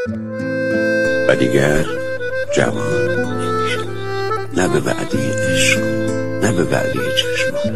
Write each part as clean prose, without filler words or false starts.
و دیگر جوان نمیشم، نه به وعده عشق نه به وعده چشمان،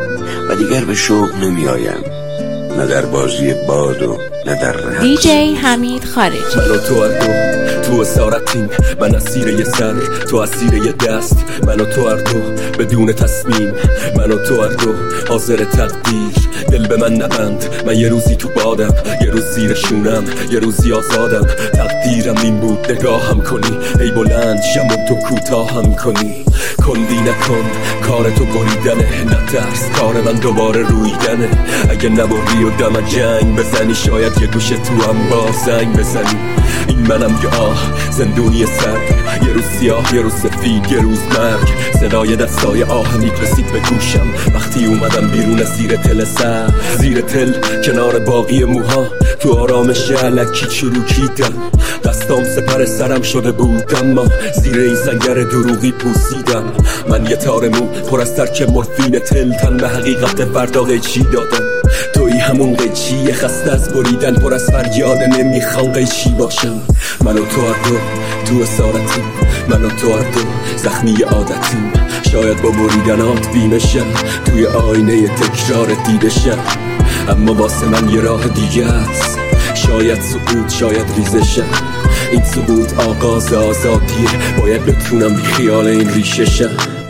و دیگر به شوق نمی آیم، نه در بازی باد و نه در رقص. دیجی حمید خارجی. من و تو هر دو تو اسارتیم، من اسیر یه سر تو اسیر یه دست، من و تو هر دو بدون تصمیم، من و تو هر دو حاضر تقدیر. دل به من نبند، من یه روزی تو بادم، یه روز زیر شونم، یه روزی آزادم. تقدیرم این بود نگاهم کنی، ای بلند شم و تو کوتاهم کنی. کندی نکن کار تو بریدنه، نترس کار من دوباره رویدنه. اگه نبری و دم جنگ بزنی، شاید یه گوشه تو هم با زنگ بزنی. این منم یه زندونی سرد، یه روز سیاه یه روز سفید یه روز مرگ. صدای دستای آهنی رسید به گوشم وقتی اومدم بیرون از زیر تل سر، زیر تل کنار باقی موها تو آرامش الکی چروکیدم. دستام سپر سرم شده بود، اما زیر این سنگر دروغی پوسیدم. من یه تار مو پر از ترک مورفین تل، تن به حقیقت فردا قیچی دادم. توی همون قیچی خسته از بریدن، پر از فریاد نمیخوام قیچی باشم. من و تو هر دو تو اسارتیم، من و تو هر دو زخمی عادتیم. شاید با بریدنات بیمشم، توی آینه تکرار دیدشم. اما واسه من یه راه دیگه است، شاید سقوط شاید ریزشم. این سقوط آغاز آزادیه، باید بتونم بی خیال این ریششم.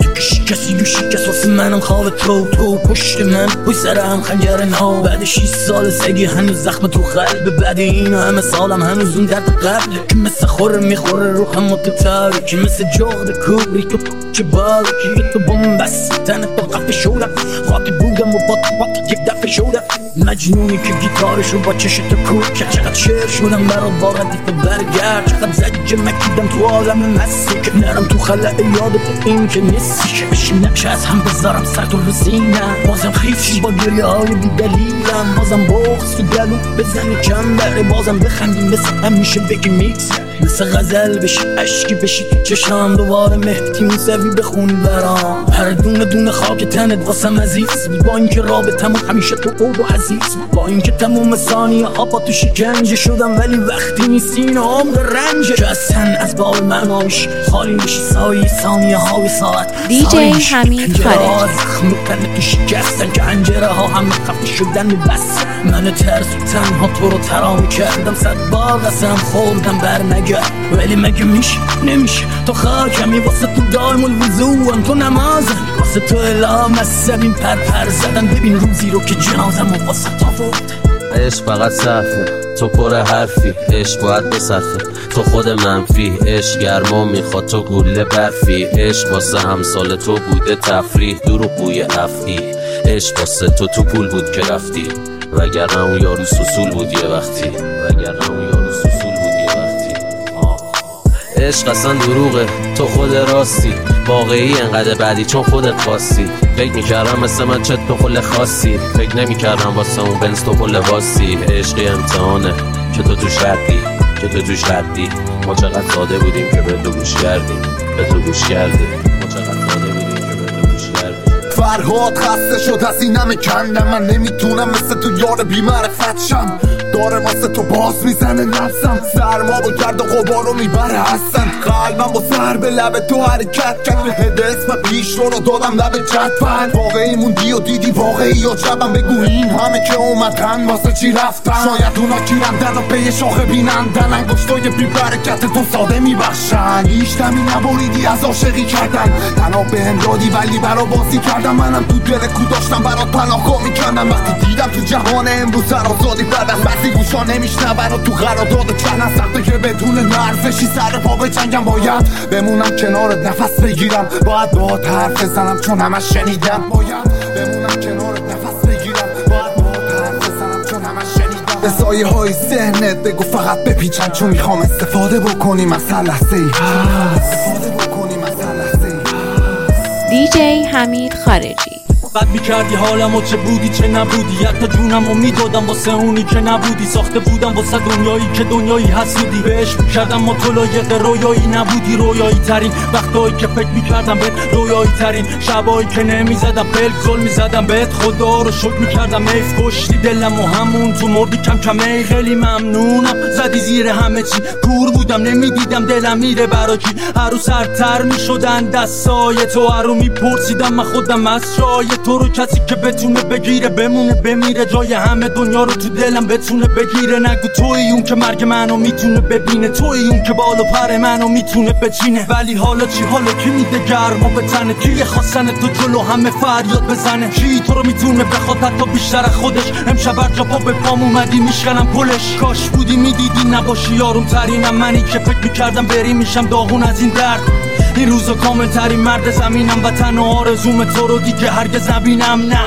کسی رو شکست واسه منم خواب تو پشت من پای سرم خنجر ها. بعد 6 سال سگی هنوز زخم تو قلب، بعد این همه سالم هنوز اون درد قبل که مثل خوره میخوره روحم متتر، که مثل جغد کوبری تو چه بال که تو بومبست تنت تو قفه شدم. خاکی بودم و بات یک دفعه شدم مجنونی که گیتارش رو با چشت کوب که چقدر شعر شدم برات باردی تو برگرد. چقدر زجه مکیدم تو عالم مستی که نرم تو خلع یاد تو این که نیستی، که بشیم نقشه از هم بذارم سر تو رسینم. بازم خیفشی با گریه های بی دلیلم، بازم بغض تو گلو بزنی کم بره، بازم بخندیم مثل همیشه بگی میکس، مثل غزل بشی عشقی بشی تو چشم. دوباره مهدی موسوی بخونی برام، هر دونه دونه خاک تنت واسم عزیز. با اینکه رابطمون همیشه تو بود و عزیز، با اینکه تموم ثانیه ها با تو شکنجه شدم، ولی وقتی نیستین عمر رنجه که از تن از باب معناش خالی میشی. سایه ثانیه های ساعت دیجی حمید خارجی. زخم تن تو شکستن که انجره ها همه خفه شدن بس. من ترس و تنها تو رو ترام کردم، 100 بار قسم خوردم بر نگرد، ولی مگه میشه نمیشه. تو خاکمی واسه تو دایم الوضوعم، تو نمازم واسه تو الهام عصبیم پر زدن. ببین روزی رو که جنازم و واسه تا بود. عشق فقط صرفه، تو پر حرفی، عشق باید بصرفه. تو خود منفی، عشق گرما میخواد تو گله برفی. عشق واسه همسال تو بوده تفریح، دروغ بوی افعی. عشق واسه تو پول بود که رفتی، وگرنه اون یارو سوسول بود یه وقتی، وگرنه اون یارو سوسول بود یه وقتی. عشق اصلا دروغه، تو خود راستی، واقعی انقدر بعدی چون خودت خواستی. فکر میکردم مثل من چت تو خل خاصی، فکر نمیکردم واسه اون بنز تو خل واسی. عشقی امتحانه که تو توش ردی، که تو توش ردی. ما چقدر ساده بودیم که به تو گوش کردیم، به تو گوش کردیم. ما چقدر ساده بودیم که به تو گوش کردیم. فرهاد خسته شد از این همه کندم، من نمیتونم مثل تو یار بی‌معرفت شم. داره واسه تو باز میزنه نفسم، سرما با گرد و غبارو میبره هستن. قلبم با سر به لب تو حرکت کرد، به هد اسم پیش رو دادم لب جدول. واقعی موندی و دیدی واقعی عجبم، بگو این همه که اومدن واسه چی رفتن. شاید اونا گیرندن و پی شاخه بینندن، انگشتای بی برکت تو ساده میبخشن. هیچ دمی نبریدی از عاشقی کردن، تنها بهم دادی ولی برا بازی کردم. منم تو دل کو داشتم برات پناهگاه میکردم، وقتی دیدم تو جهان امروز سر آزادی بدم. بعضی گوشا نمیشنون و تو قرارداد چندن سخته که بدون نرزشی سر پا به جنگم. باید بمونم کنارت نفس بگیرم، باید باهات حرف بزنم چون همش شنیدم. باید بمونم کنارت نفس بگیرم، باید باهات حرف بزنم چون همش شنیدم. به سایه های ذهنت بگو فقط بپیچن، چون میخوام استفاده بکنیم از هر لحظه‌ای هست. دیجی حمید خارجی. بد میکردی حالمو چه بودی چه نبودی، حتی جونمو میدادم واسه اونی که نبودی. ساخته بودم واسه دنیایی که دنیایی حسودی، بهش میکردم ما تو لایق رویایی نبودی. رویایی ترین وقتایی که فکر میکردم بهت، رویایی ترین شبایی که نمیزدم پلک زل میزدم بهت. خدا رو شکر میکردم حیف کشتی دلم و همون تو مردی کم کم. ای خیلی ممنونم زدی زیر همه چی، کور بودم نمیدیدم دلم میره برا کی. هرو سرتر میشدن دستای تو، هرو میپرسیدم من خودم از جای تو رو. کسی که بتونه بگیره بمونه بمیره، جای همه دنیا رو تو دلم بتونه بگیره. نگو توی اون که مرگ منو میتونه ببینه، توی اون که بال و پر منو میتونه بچینه. ولی حالا چی؟ حالا کی میده گرما به تنه؟ کی خواستن تو جلو همه فریاد بزنه؟ کی تو رو میتونه بخواد حتی بیشتر از خودش؟ امشب هر جا پا به پام اومدی میشکنم پلش. کاش بودی میدیدی نباشی یاروم ترینم، منی که فکر میکردم بری میشم داغون از این درد. این روزا کامل ترین مرد زمینم و تنها آرزوم تو رو دیگه هرگز نبینم. نه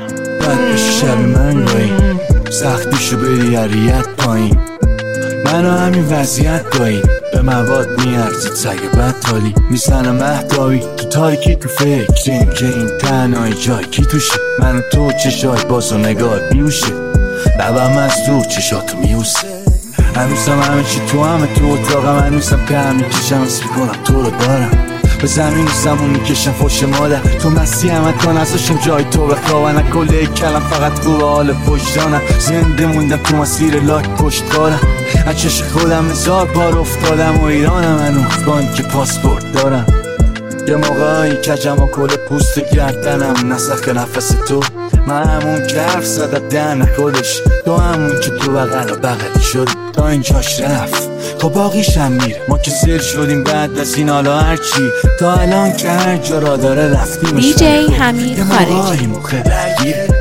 بد بشی شب من گاهی، سختیشو بری عریت پایین، منو همین وضعیت گاهی به مواد میارزید سگ بد تالی. میزنم مهداوی تو تاریکی تو فکریم که این تنهایی جای کی توشه. من تو چشای باز و نگاه بیوشه، لبم از دور چشاتو میوسه. هنوزم همه چی تو همه تو اتاقم، هنوزم که هم میکشم اسم کنم تو رو دارم. به زمین و زمون میکشم فوش مادر، تو مسیح همه تا نزاشم جای تو بخوابن. کله کلم فقط خوب حال وجدانم، زنده موندم تو مسیر لاک پشتکارم. از چش خودم 1000 بار افتادم و ایرانم هنوز بانک پاسپورت دارم. یه موقعی کجم و کل پوست گردنم نسخ نفس تو. من همون که حرف زدم دهن خودش، تو همون که تو بغل و بغلی شد تا اینجاش رفت تا باقیشم میره. ما که سر شدیم بعد از این حالا هرچی تا الان که هر جا را داره رفتیم. دیجی حمید خارجی. یه موقعی موقع درگیره